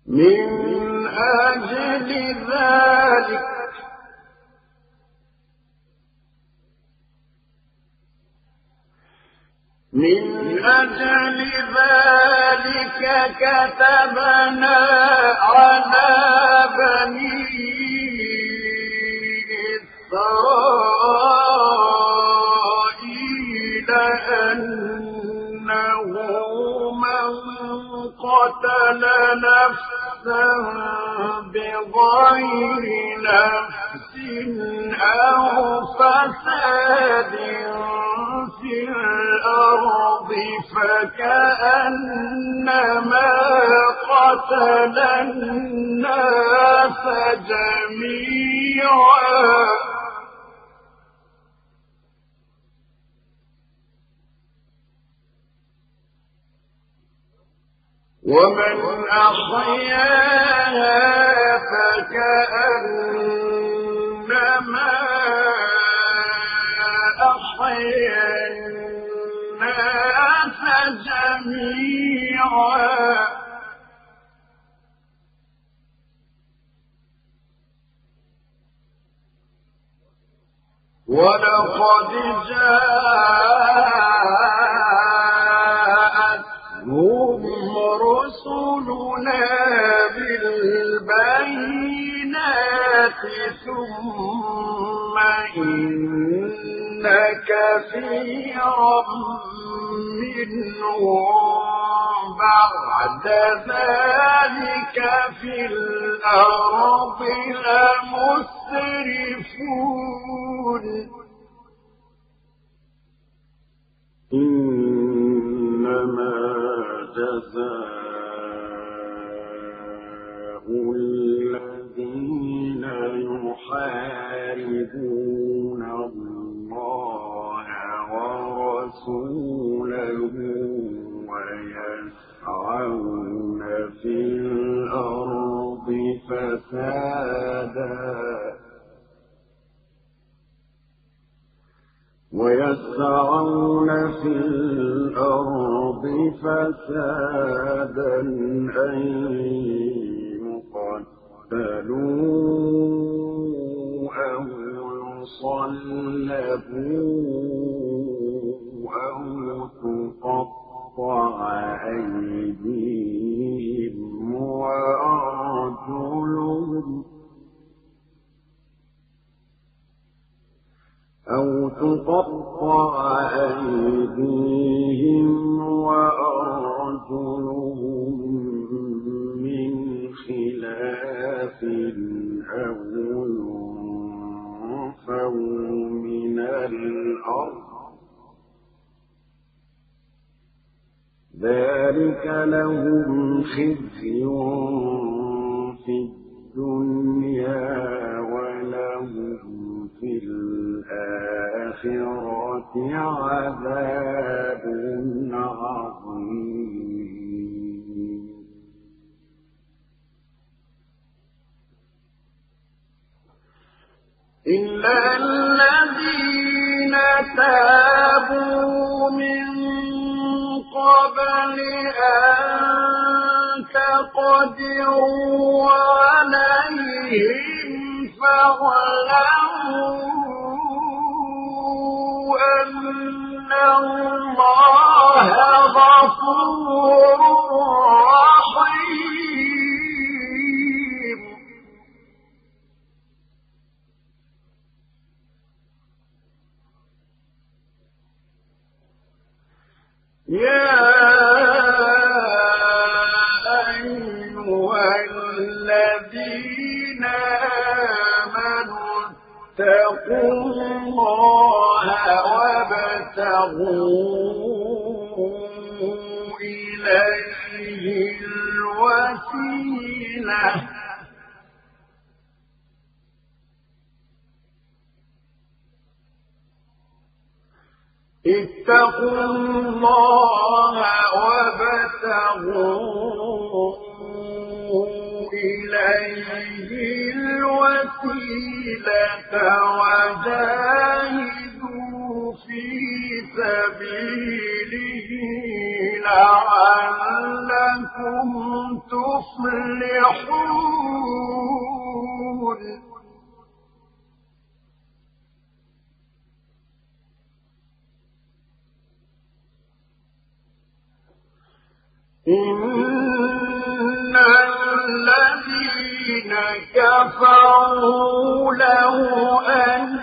من أجل ذلك كتبنا على بني إسرائيل أنه من قتل نفسا بغير نفس أو فساد في الأرض فكأنما قتل الناس جميعا ومن أحياها فكأنما أحيا الناس جميعا ولقد جاءتهم رسلنا بالبينات ثم إن كثيرا منهم بعد ذلك في الأرض لمسرفون إنما جزاء الذين يحاربون الله ورسوله ويسعون في الأرض فسادا أن يقتلوا أو يصلبوا أو تقطع أيديهم وأرجلهم من خلاف أو ينفوا من الأرض ذلك لهم خزي في الدنيا ولهم في الآخرة عذاب عظيم إلا الذين تابوا من قبل أن تقدروا عليهم فاعلموا أن الله غفور رحيم يا أيها الذين آمنوا اتقوا الله وابتغوا إليه الوسيلة اتقوا الله وابتغوا إليه الوسيلة وجاهدوا في سبيله لعلكم لعلكم تفلحون إن الذين كفروا لو أن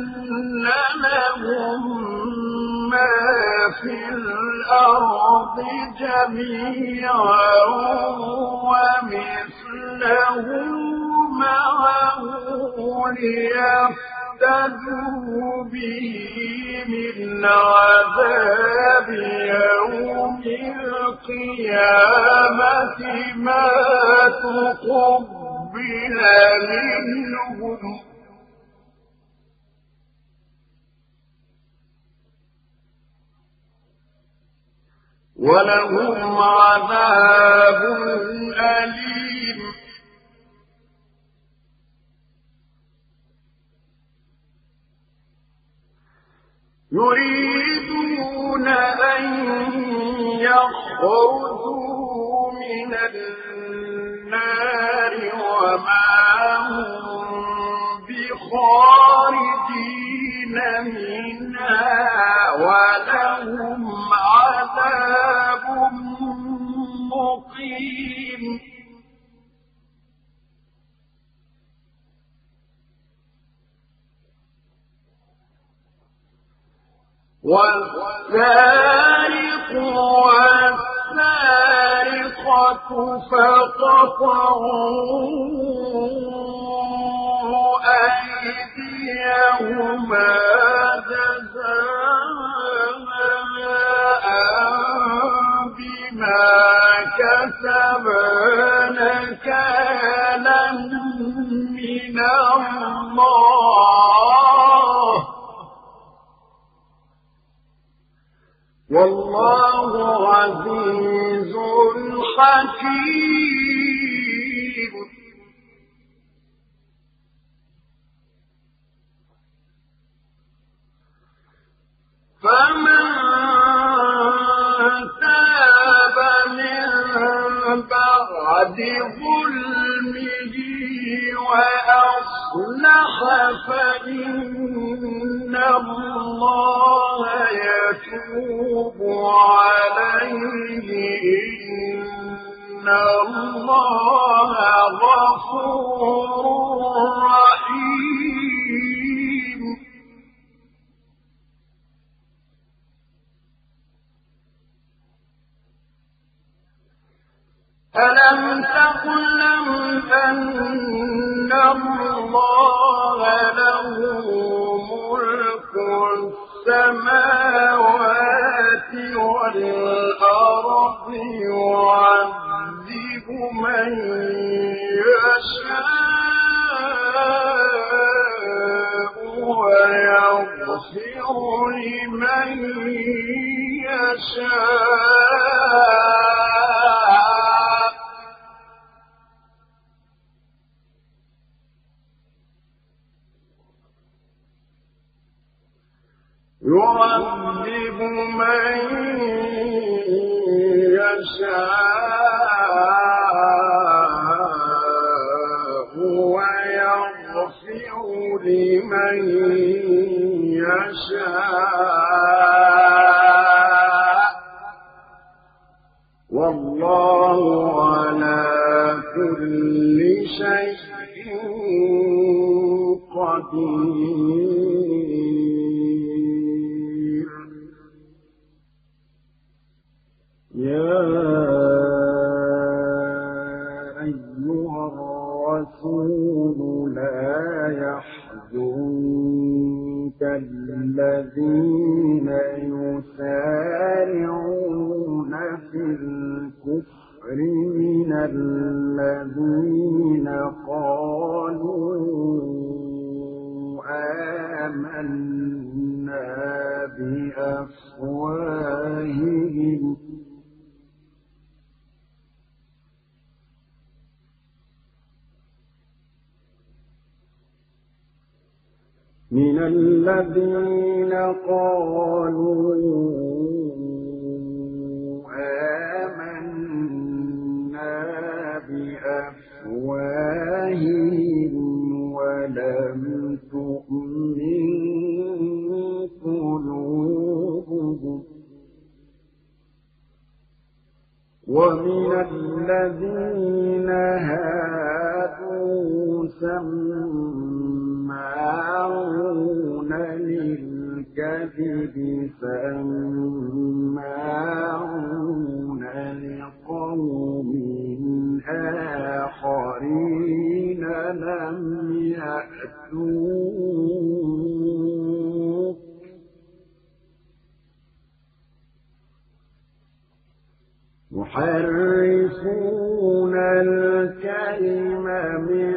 لهم ما في الأرض جميعا ومثله معه ليفتدوا به من عذاب يوم القيامة ما تقبل منهم ولهم عذاب أليم يريدون أن يخرجوا من النار وما هم بخارجين منها ولهم عذاب مقيم والسارق والسارقة فقطعوا أيديهما جزاء بما كسبا نكالا من الله والله عزيز حكيم فمن تاب من بعد ظلمه وأصلح فإن الله يتوب عليه إن الله غفور رحيم ألم تعلم أن الله له ملك السماوات والأرض يعذب من يشاء ويغفر لمن يشاء يعذب من يشاء ويغفر لمن يشاء والله على كل شيء قدير يا أيها الرسول لا يحزنك الذين يسارعون في الكفر من الذين قالوا آمنا بأفواههم من الذين قالوا آمنا ومن الذين هادوا سماعون للكذب سماعون لقوم آخرين لم يأتوك يحرفون الكلم من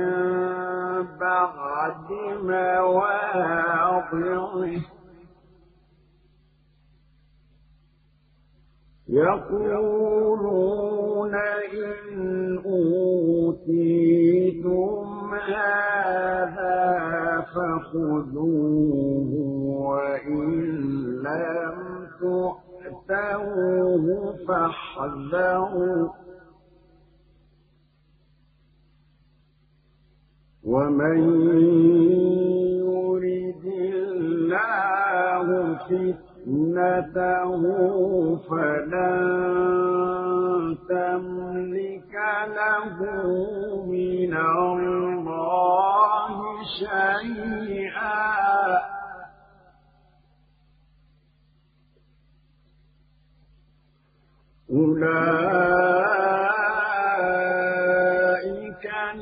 بعد مواضعه يقولون إن أوتيتم هذا فخذوه وإن لم تؤتوه فاحذروا ومن يرد الله فتنته فلن تملك له من الله شيئا أولئك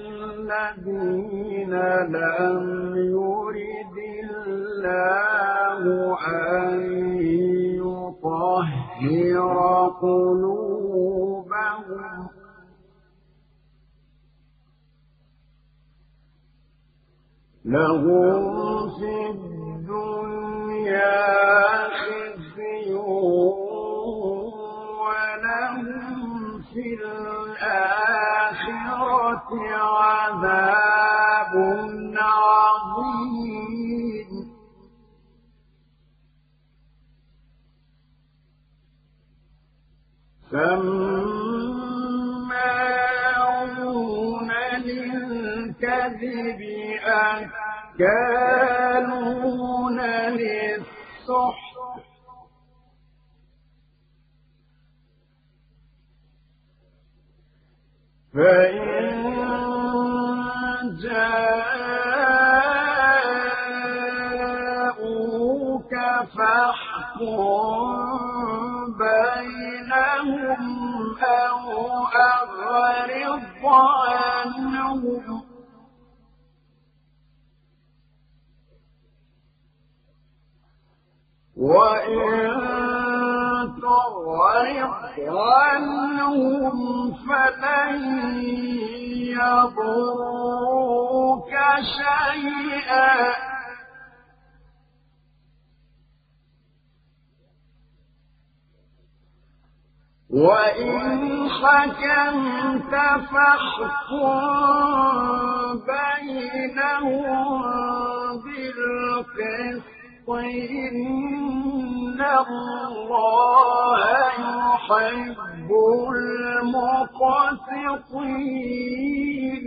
الذين لم يرد الله أن يطهر قلوبهم لهم في الدنيا خزي ولهم في الآخرة عذاب عظيم سماعون للكذب أكالون للسحت فإن جاءوك فاحكم بينهم أو أعرض عنهم وإن تعرض عنهم فلن يضروك شيئا وإن حكمت فاحكم بينهم بالقسط إن الله يحب المقسطين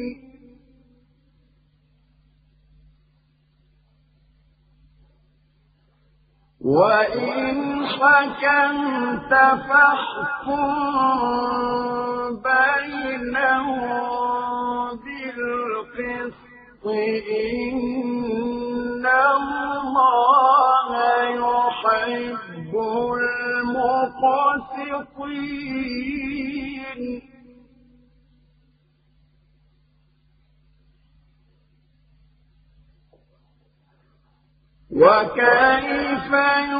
وإن حكمت فاحكم بينهم بالقسط إن الله يحب المقسطين وكيف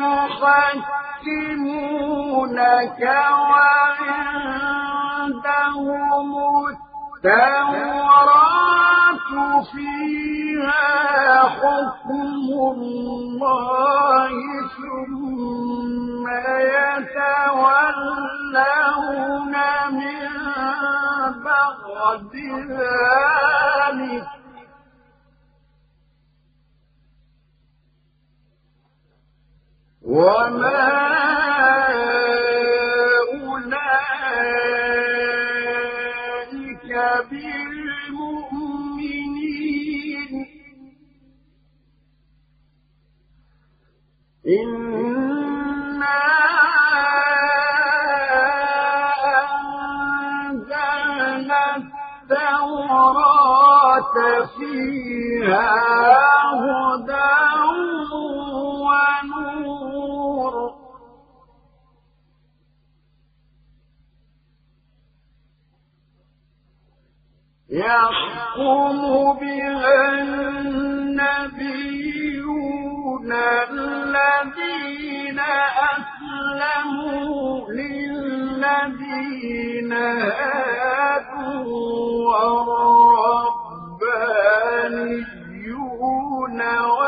يحكمونك وعندهم التوراة فيها حكم الله ثم يتولون من بعد ذلك وما أولئك بالمؤمنين إنا فيها هدى ونور يحكم بها النبيون الذين أسلموا للذين هادوا والربانيون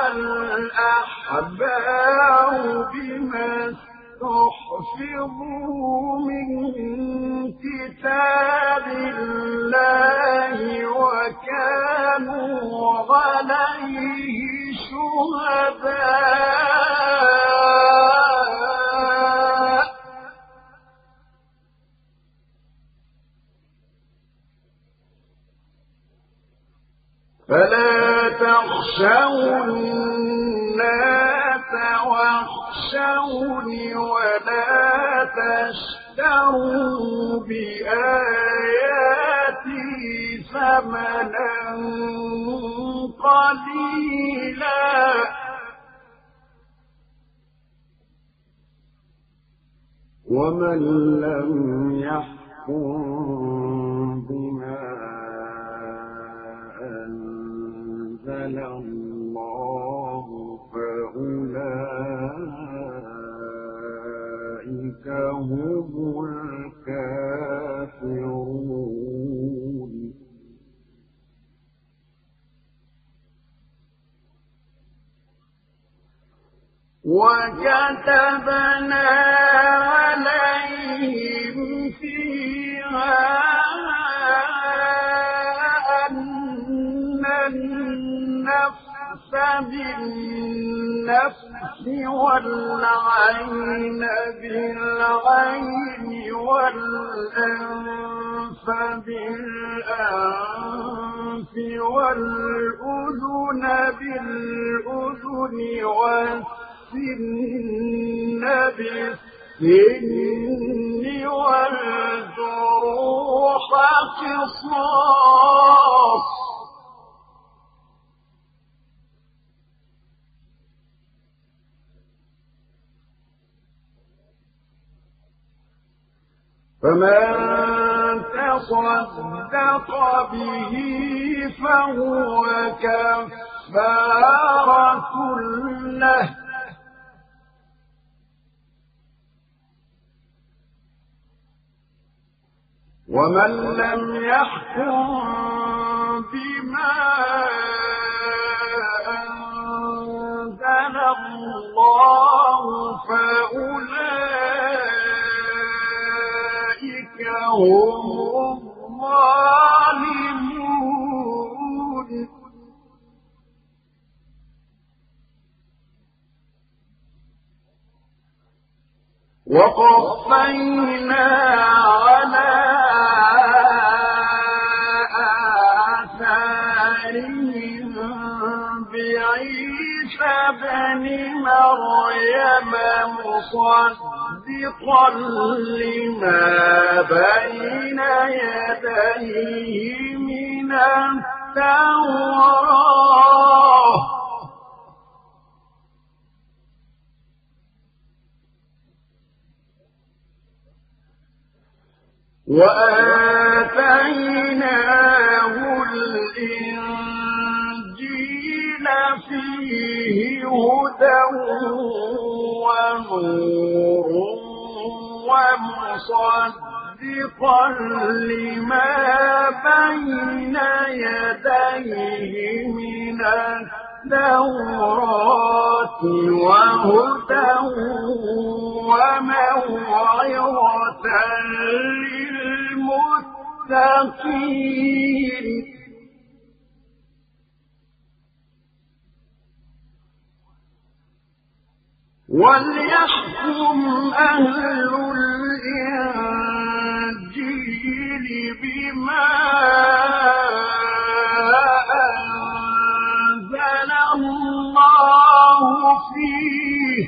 والأحبار بما استحفظوا من كتاب الله وكانوا عليه شهداء فلا تخشوا الناس واخشوني ولا تشتروا بآياتي ثمنا قليلا ومن لم يحكم بما أنزل الله فأولئك هم الكافرون وكتبنا عليهم فيها أن النفس بالنفس والعين بالعين والأنف بالأنف والأذن بالأذن والسن بالسن والجروح قصاص فمن تصدق به فهو كفارة له ومن لم يحكم بما أنزل الله فأولئك هم الظالمون وقفينا على آثارهم بعيسى ابن مريم مصدقا لما بين يديه من التوراة وآتيناه الإنجيل فيه هدى ونور ومصدقا لما بين يديه من التوراة وهدى وموعظة للمتقين وليحكم أهل الإنجيل بما أنزل الله فيه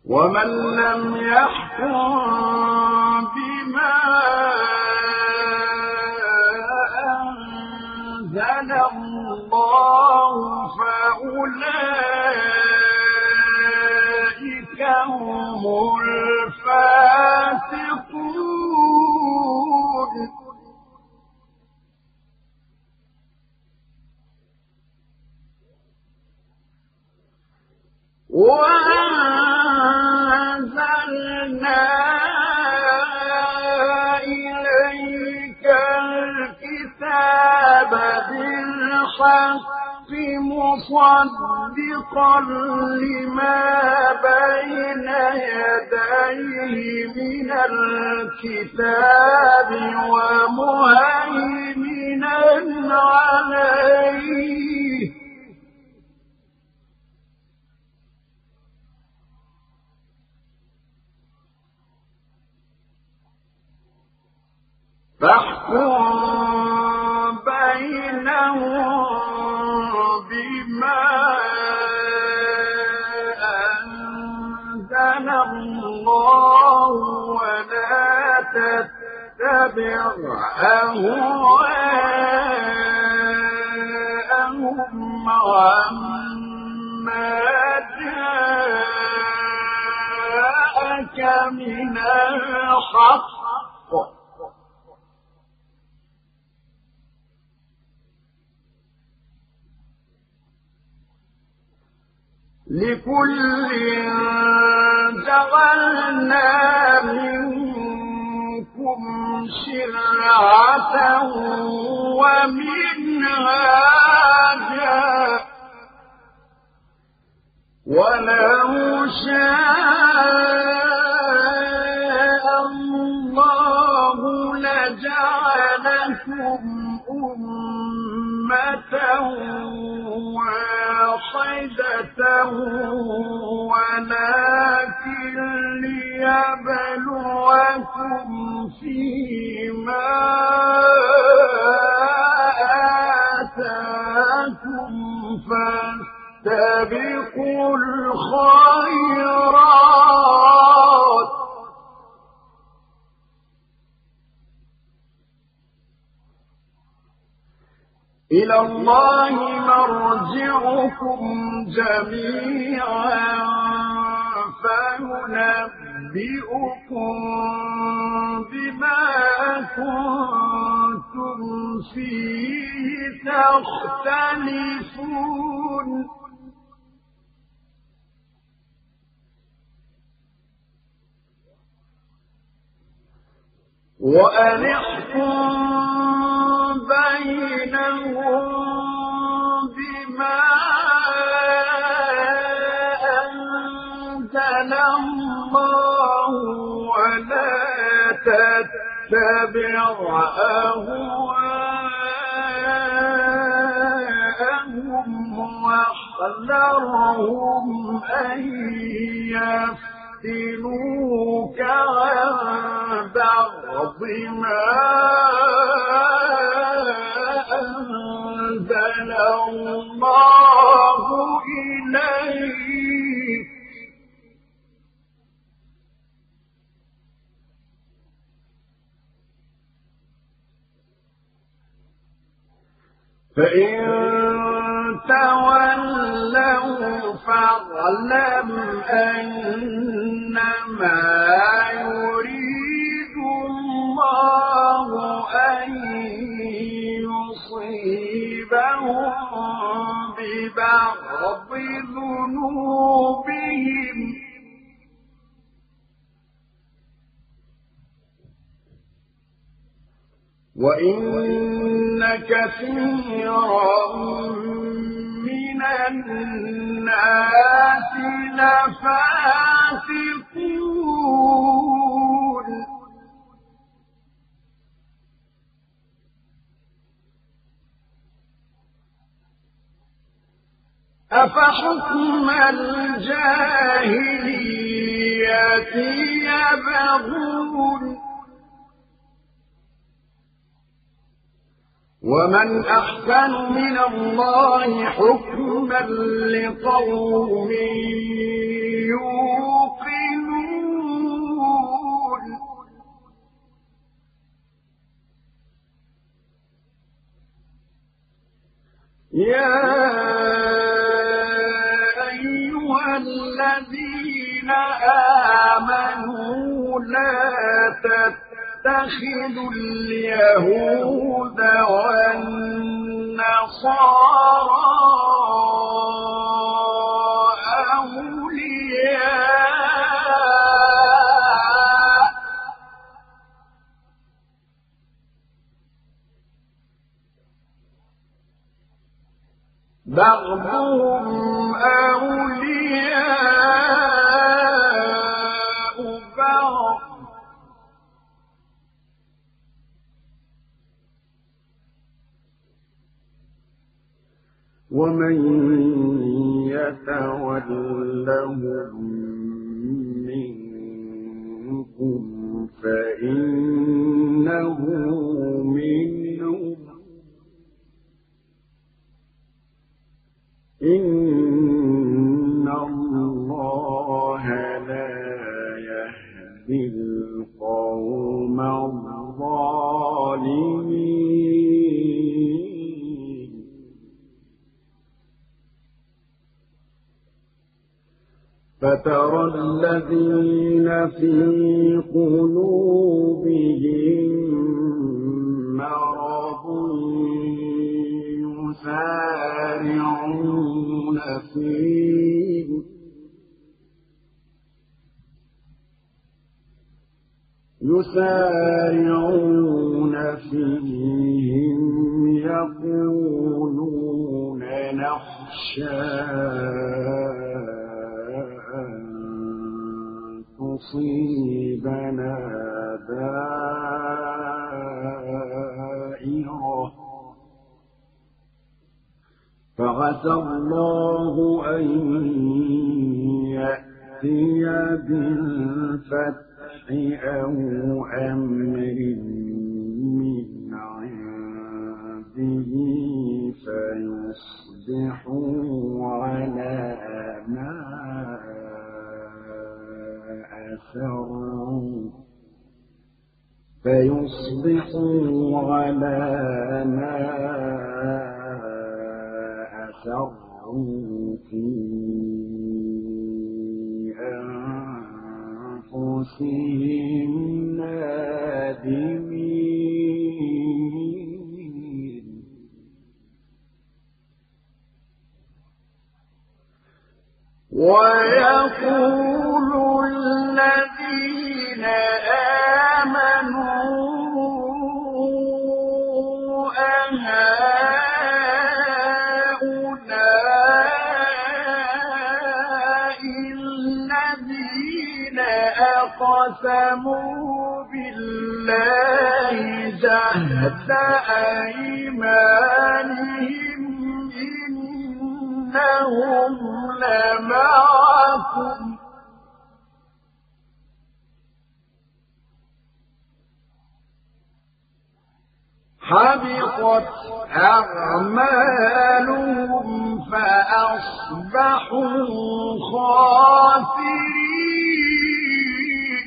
ومن لم يحكم بما أنزل الله فأولئك هم الفاسقون. وأنزلنا إليك الكتاب بالحق مصدقا لما بين يديه من الكتاب ومهيمنا عليه فاحكم بينهم بما أنزل الله ولا تتبع أهواءهم عما جاءك من الحق لكل جعلنا منكم شرعة ومنهاجا ولو شاء الله لجعلكم أمة واحدة ولكن ليبلوكم فيما آتاكم فاستبقوا الخيرات إلى الله مرجعكم جميعا فينبئكم بما كنتم فيه تختلفون وأن احكم بينهم بما أنزل الله ولا تتبع أهواءهم واحذرهم أن يفتنوك عن بعض ما أنزل الله إليك فإن تولوا فاعلم أنما يريد الله أن يصيبهم ببعض ذنوبهم وإن كثيرا من الناس لفاسقون أفحكم الجاهلية يبغون ومن أحسن من الله حكما لقوم يوقنون يا أيها الذين آمنوا لا تتخذوا اليهود والنصارى أولياء بعضهم أولياء بعض ومن يتولهم منكم فإنه منهم إن الله لا يهدي القوم الظالمين فترى الذين في قلوبهم مرض يسارعون فيهم يقولون نخشى أن تصيبنا دائرة فعسى الله أن يأتي بالفتح أو أمر من عنده فيصبحوا على ما أسروا في أنفسهم نادمين ويقول الذين آمنوا أهؤلاء الذين أقسموا بالله جهد أيمانهم إنهم لمعكم حبطت أعمالهم فأصبحوا خاسرين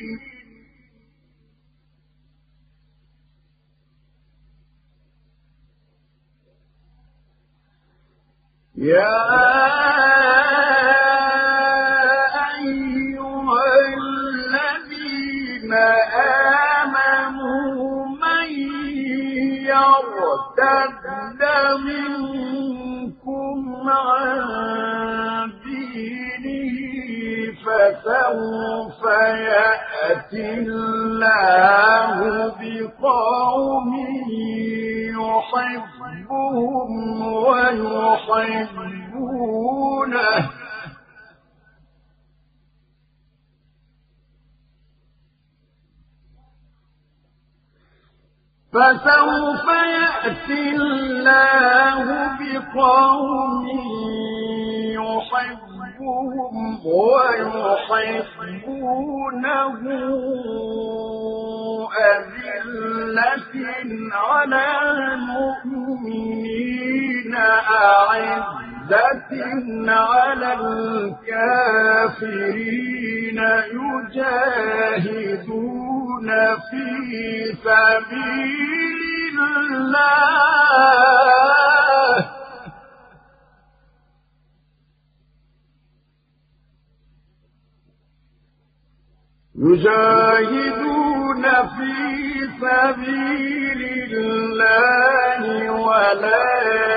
يا أيها الذين آمنوا من يرتد منكم عن دينه فسوف يأتي الله بقوم يحبهم ويحبونه فسوف يأتي الله بقوم يحبهم ويحبونه أذلة على المؤمنين أعزة على الكافرين يجاهدون في سبيل الله يجاهدون في سبيل الله ولا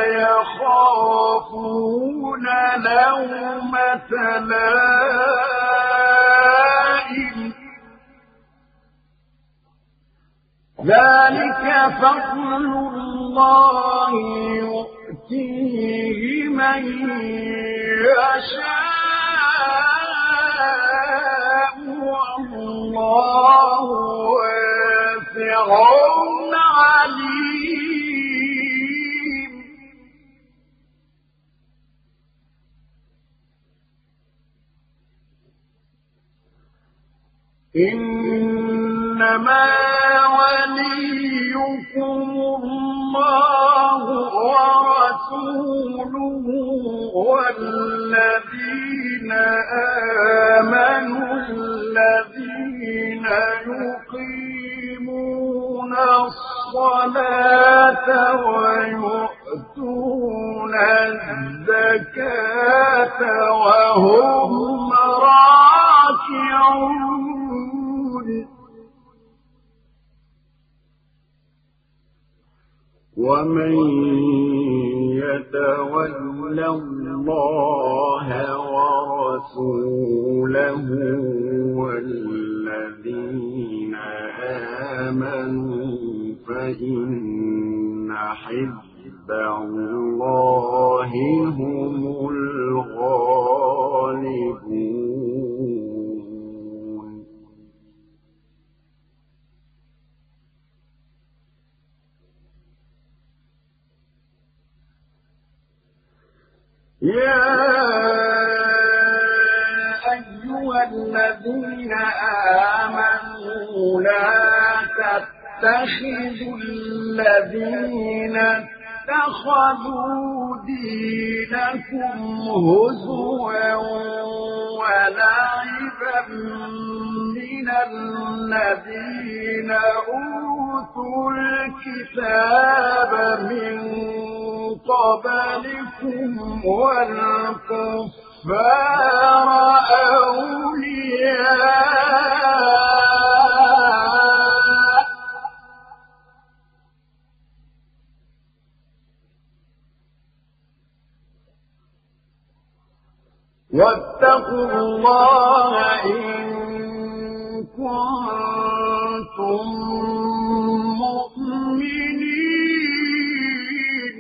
يخافون لومة لائم ذلك فضل الله يؤتيه من يشاء والله واسع عليم إنما وليكم الله ورسوله والذين آمنوا الذين يقيمون الصلاة ويؤتون الزكاة وهم راكعون ومن يتول الله ورسوله والذين آمنوا فإن حزب الله هم الغالبون يا أيها الذين آمنوا لا تتخذوا الذين اتخذوا دينكم هزوا ولعبا من الذين أوتوا الكتاب من قبلكم والكفار أولياء واتقوا الله إن كنتم مؤمنين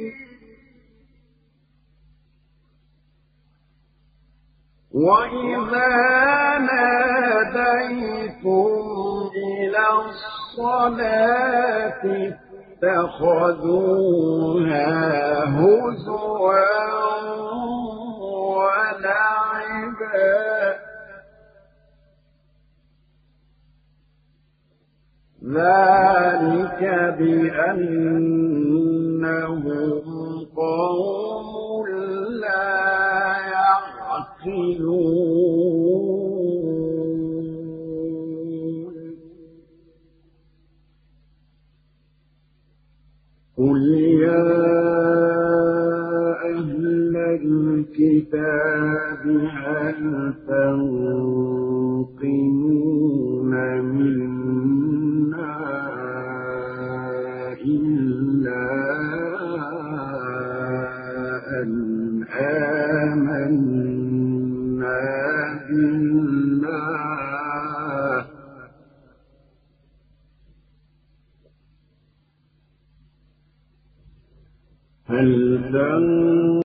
وإذا ناديتم إلى الصلاة اتخذوها هزوا ولعبا ذلك بأنهم قوم لا يعقلون قل يا أهل الكتاب هل تنقمون منا إلا أن آمنا بالله هل